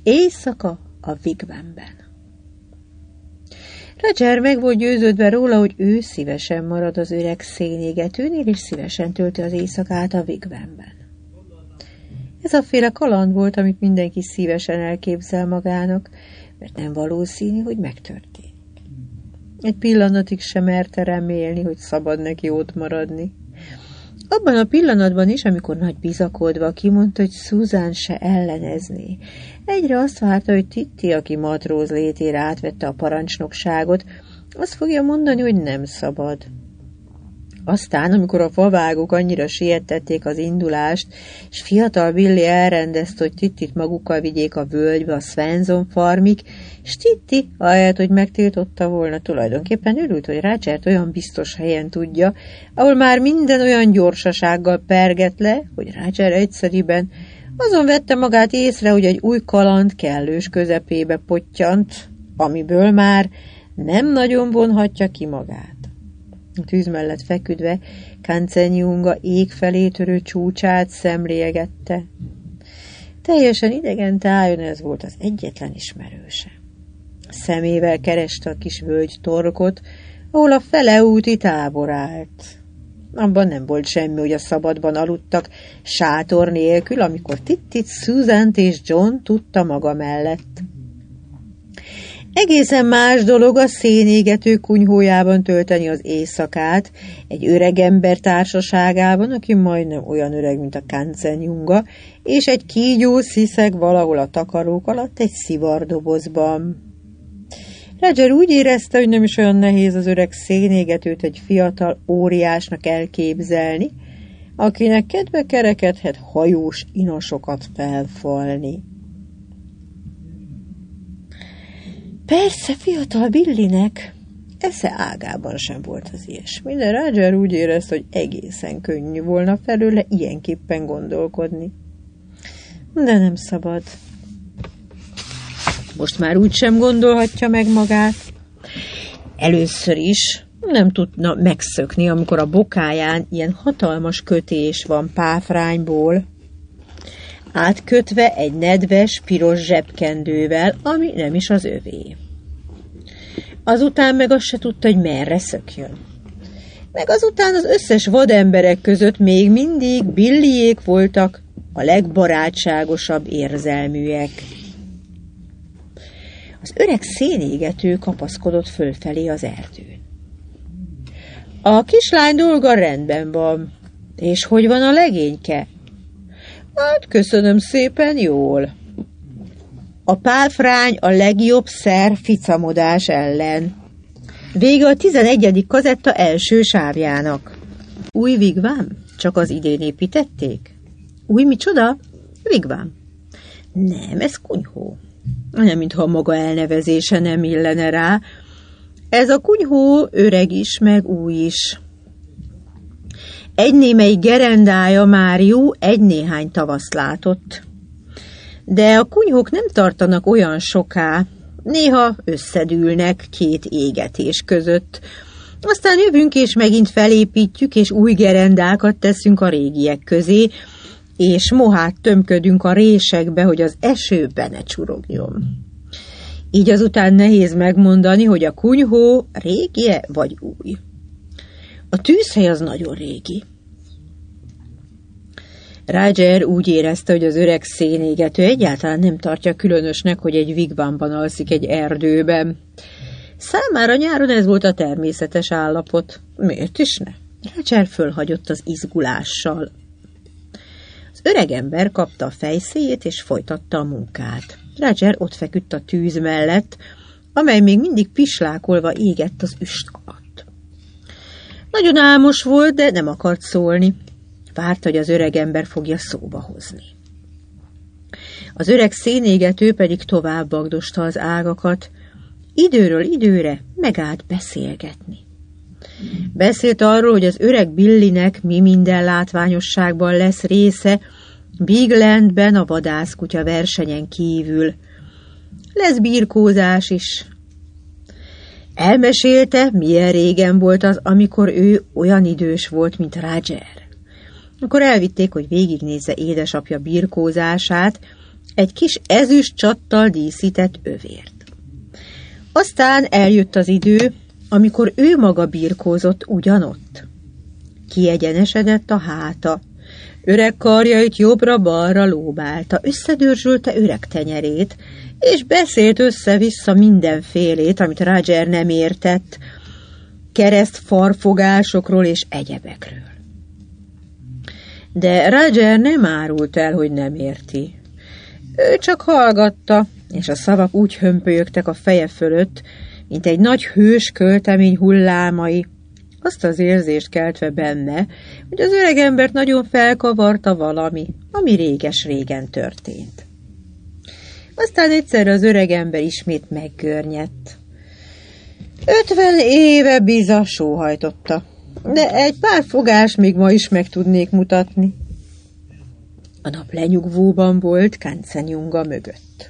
Éjszaka a Wigwamben. Roger meg volt győződve róla, hogy ő szívesen marad az öreg szénégetőnél, és szívesen tölti az éjszakát a Wigwamben. Ez a féle kaland volt, amit mindenki szívesen elképzel magának, mert nem valószínű, hogy megtörténik. Egy pillanatig sem merte remélni, hogy szabad neki ott maradni. Abban a pillanatban is, amikor nagy bizakodva kimondta, hogy Susan se ellenezné. Egyre azt várta, hogy Titti, aki matróz létére átvette a parancsnokságot, azt fogja mondani, hogy nem szabad. Aztán, amikor a favágók annyira siettették az indulást, és fiatal Billy elrendezte, hogy Tittit magukkal vigyék a völgybe, a Swanson farmig, és Titti, ahelyett, hogy megtiltotta volna, tulajdonképpen örült, hogy Rogert olyan biztos helyen tudja, ahol már minden olyan gyorsasággal perget le, hogy Roger egyszeriben azon vette magát észre, hogy egy új kaland kellős közepébe pottyant, amiből már nem nagyon vonhatja ki magát. A tűz mellett feküdve Kanzenjunga ég felé törő csúcsát szemlélegette. Teljesen idegen tájon ez volt az egyetlen ismerőse. Szemével kereste a kis völgy torkot, ahol a feleúti tábor állt. Abban nem volt semmi, hogy a szabadban aludtak sátor nélkül, amikor Tittit, Susant és John tudta maga mellett. Egészen más dolog a szénégető kunyhójában tölteni az éjszakát, egy öreg ember társaságában, aki majdnem olyan öreg, mint a Kanzenjunga, és egy kígyó sziszeg valahol a takarók alatt egy szivardobozban. Roger úgy érezte, hogy nem is olyan nehéz az öreg szénégetőt egy fiatal óriásnak elképzelni, akinek kedve kerekedhet hajós inasokat felfalni. Persze, fiatal Billynek esze ágában sem volt az ilyesmi, de Roger úgy érezte, hogy egészen könnyű volna felőle ilyenképpen gondolkodni. De nem szabad. Most már úgy sem gondolhatja meg magát. Először is nem tudna megszökni, amikor a bokáján ilyen hatalmas kötés van páfrányból, átkötve egy nedves, piros zsebkendővel, ami nem is az övé. Azután meg azt se tudta, hogy merre szökjön. Meg azután az összes vademberek között még mindig Billyék voltak a legbarátságosabb érzelműek. Az öreg szénégető kapaszkodott fölfelé az erdőn. A kislány dolga rendben van. És hogy van a legényke? Hát köszönöm szépen, jól. A páfrány a legjobb szer ficamodás ellen. Vége a 11. kazetta első sávjának. Új Wigwam? Csak az idén építették? Új micsoda? Wigwam. Nem, ez kunyhó. Nem, mintha maga elnevezése nem illene rá. Ez a kunyhó öreg is, meg új is. Egy némelyik gerendája már jó egy-néhány tavaszt látott. De a kunyhók nem tartanak olyan soká, néha összedülnek két égetés között. Aztán jövünk és megint felépítjük, és új gerendákat teszünk a régiek közé, és mohát tömködünk a résekbe, hogy az esőbe ne csurogjon. Így azután nehéz megmondani, hogy a kunyhó régie vagy új. A tűzhely az nagyon régi. Roger úgy érezte, hogy az öreg szénégető egyáltalán nem tartja különösnek, hogy egy wigwamban alszik egy erdőben. Számára nyáron ez volt a természetes állapot. Miért is ne? Roger fölhagyott az izgulással. Az öreg ember kapta a fejszéjét és folytatta a munkát. Roger ott feküdt a tűz mellett, amely még mindig pislákolva égett az üst alatt. Nagyon álmos volt, de nem akart szólni. Várta, hogy az öreg ember fogja szóba hozni. Az öreg szénégető pedig tovább bagdosta az ágakat. Időről időre megállt beszélgetni. Beszélt arról, hogy az öreg Billynek mi minden látványosságban lesz része Biglandben a vadászkutya versenyen kívül. Lesz birkózás is. Elmesélte, milyen régen volt az, amikor ő olyan idős volt, mint Roger. Akkor elvitték, hogy végignézze édesapja birkózását, egy kis ezüst csattal díszített övért. Aztán eljött az idő, amikor ő maga birkózott ugyanott. Kiegyenesedett a háta, öreg karjait jobbra-balra lóbálta, összedörzsölte öreg tenyerét, és beszélt össze-vissza mindenfélét, amit Roger nem értett, kereszt farfogásokról és egyebekről. De Roger nem árult el, hogy nem érti. Ő csak hallgatta, és a szavak úgy hömpölyögtek a feje fölött, mint egy nagy hős költemény hullámai, azt az érzést keltve benne, hogy az öregembert nagyon felkavarta valami, ami réges-régen történt. Aztán egyszerre az öregember ismét meggörnyedt. 50 éve biza sóhajtotta, de egy pár fogás még ma is meg tudnék mutatni. A nap lenyugvóban volt Kancenjunga mögött.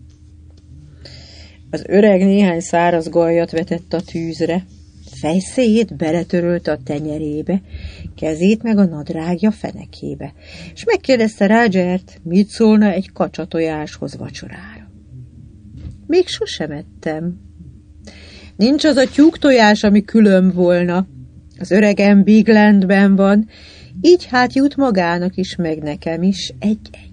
Az öreg néhány száraz gallyat vetett a tűzre, fejszéjét beletörölte a tenyerébe, kezét meg a nadrágja fenekébe, és megkérdezte Rogert, mit szólna egy kacsatojáshoz vacsorára. Még sosem ettem. Nincs az a tyúktojás, ami külön volna. Az öregem Biglandben van, így hát jut magának is, meg nekem is egy-egy.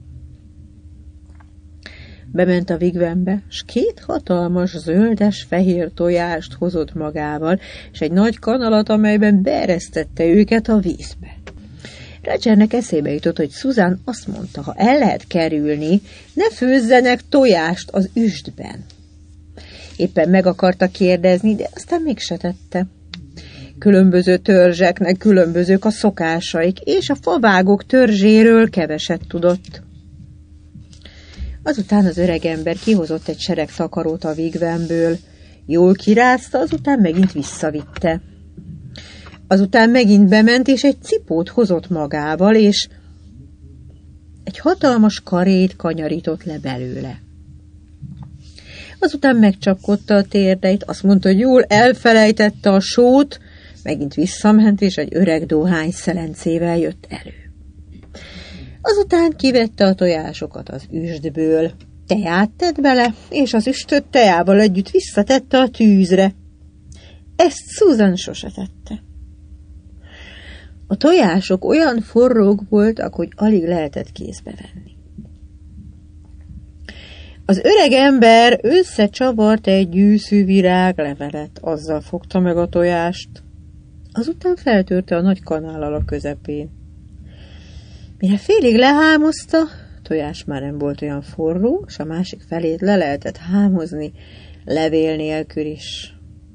Bement a Wigwambe, s 2 hatalmas, zöldes-fehér tojást hozott magával, és egy nagy kanalat, amelyben beeresztette őket a vízbe. Rogernek eszébe jutott, hogy Susan azt mondta, ha el lehet kerülni, ne főzzenek tojást az üstben. Éppen meg akarta kérdezni, de aztán mégse tette. Különböző törzseknek különbözők a szokásaik, és a favágók törzséről keveset tudott. Azután az öregember kihozott egy sereg takarót a Wigwamből, jól kirázta, azután megint visszavitte. Azután megint bement, és egy cipót hozott magával, és egy hatalmas karét kanyarított le belőle. Azután megcsapkodta a térdeit, azt mondta, hogy jól elfelejtette a sót, megint visszament, és egy öreg dohány szelencével jött elő. Azután kivette a tojásokat az üstből, teát tett bele, és az üstöt teával együtt visszatette a tűzre. Ezt Susan sose tette. A tojások olyan forrók voltak, hogy alig lehetett kézbe venni. Az öreg ember összecsavart egy gyűszű viráglevelet, azzal fogta meg a tojást, azután feltörte a nagy kanállal a közepén. Mire félig lehámozta, a tojás már nem volt olyan forró, és a másik felét le lehetett hámozni, levél nélkül is.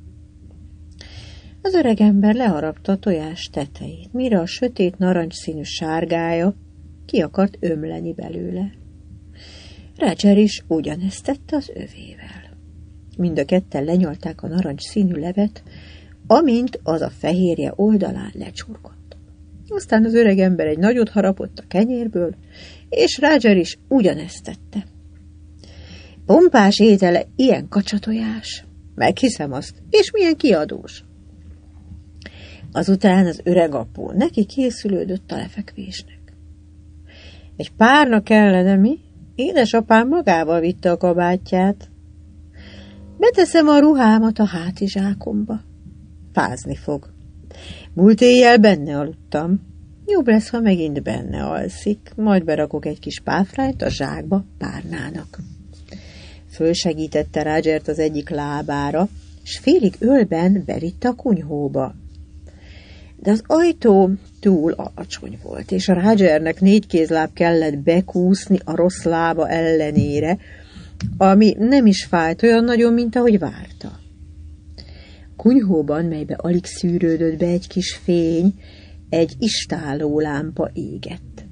Az öreg ember leharapta a tojás tetejét, mire a sötét narancsszínű sárgája ki akart ömleni belőle. Roger is ugyanezt tette az övével. Mind a ketten lenyalták a narancsszínű levet, amint az a fehérje oldalán lecsurgott. Aztán az öreg ember egy nagyot harapott a kenyérből, és Roger is ugyanezt tette. Pompás étele ilyen kacsatojás? Meghiszem azt, és milyen kiadós. Azután az öreg apó neki készülődött a lefekvésnek. Egy párna kellene, mi? Édesapám magával vitte a kabátját. Beteszem a ruhámat a hátizsákomba. Fázni fog. Múlt éjjel benne aludtam. Jobb lesz, ha megint benne alszik, majd berakok egy kis páfrányt a zsákba párnának. Fölsegítette Rogert az egyik lábára, s félig ölben bevitte a kunyhóba. De az ajtó túl alacsony volt, és a Rogernek 4 kézláb kellett bekúszni a rossz lába ellenére, ami nem is fájt olyan nagyon, mint ahogy várta. Kunyhóban, melybe alig szűrődött be egy kis fény, egy istálló lámpa égett.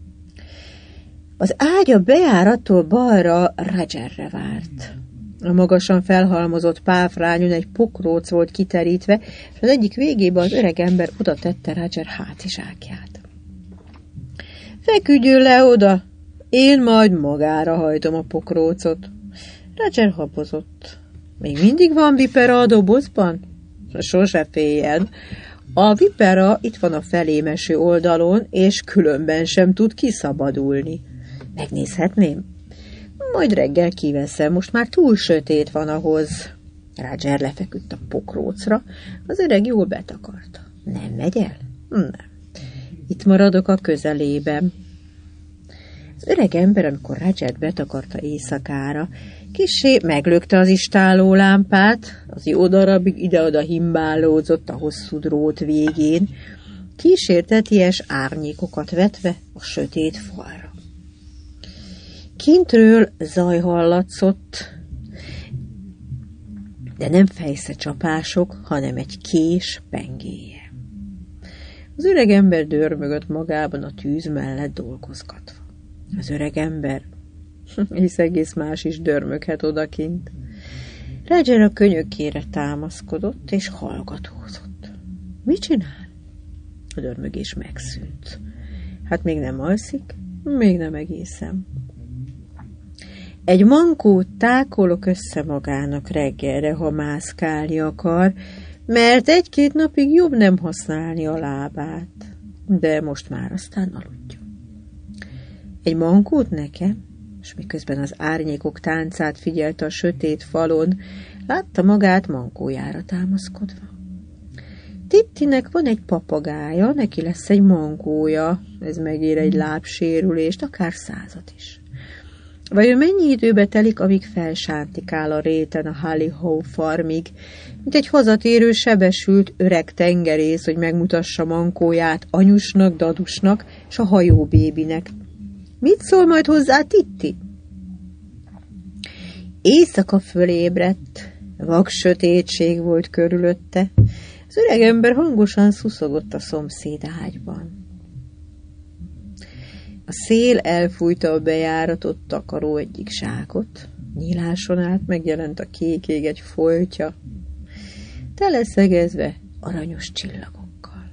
Az ágya bejárattól balra Rogerre várt. A magasan felhalmozott páfrányon egy pokróc volt kiterítve, és az egyik végébe az öreg ember oda tette Roger hátizsákját. Feküdjön le oda, én majd magára hajtom a pokrócot. Roger habozott. Még mindig van vipera a dobozban? Sose féljen. A vipera itt van a felémeső oldalon, és különben sem tud kiszabadulni. Megnézhetném? Majd reggel kiveszem, most már túl sötét van ahhoz. Roger lefeküdt a pokrócra, az öreg jól betakarta. Nem megy el? Nem. Itt maradok a közelében. Az öreg ember, amikor Rogert betakarta éjszakára, kissé meglökte az istáló lámpát, az jó darabig ide-oda himbálódzott a hosszú drót végén, kísérteties árnyékokat vetve a sötét falra. Kintről zaj hallatszott, de nem fejszecsapások, hanem egy kés pengéje. Az öreg ember dörmögött magában a tűz mellett dolgozgatva. Az öreg ember, hisz egész más is dörmöghet odakint. Roger a könyökére támaszkodott, és hallgatózott. Mit csinál? A dörmögés megszűnt. Hát még nem alszik? Még nem egészen. Egy mankót tákolok össze magának reggelre, ha mászkálni akar, mert egy-két napig jobb nem használni a lábát. De most már aztán aludjon. Egy mankót nekem, és miközben az árnyékok táncát figyelte a sötét falon, látta magát mankójára támaszkodva. Tittinek van egy papagája, neki lesz egy mankója, ez megér egy lábsérülést, akár 100 is. Vajon mennyi időbe telik, amíg felsántikál a réten a Hally-Ho farmig, mint egy hazatérő sebesült öreg tengerész, hogy megmutassa mankóját anyusnak, dadusnak és a hajóbébinek. Mit szól majd hozzá Titti? Éjszaka fölébredt, vak sötétség volt körülötte, az öreg ember hangosan szuszogott a szomszéd ágyban. A szél elfújta a bejáratot takaró egyik zsákot, nyíláson át megjelent a kék ég egy foltja, teleszegezve aranyos csillagokkal.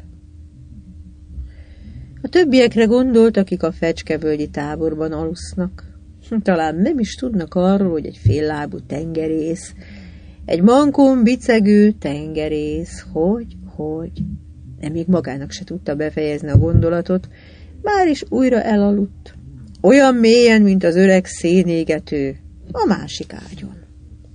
A többiekre gondolt, akik a fecskevölgyi táborban alusznak. Talán nem is tudnak arról, hogy egy féllábú tengerész, egy mankón bicegő tengerész, hogy, de még magának se tudta befejezni a gondolatot, már is újra elaludt, olyan mélyen, mint az öreg szénégető a másik ágyon.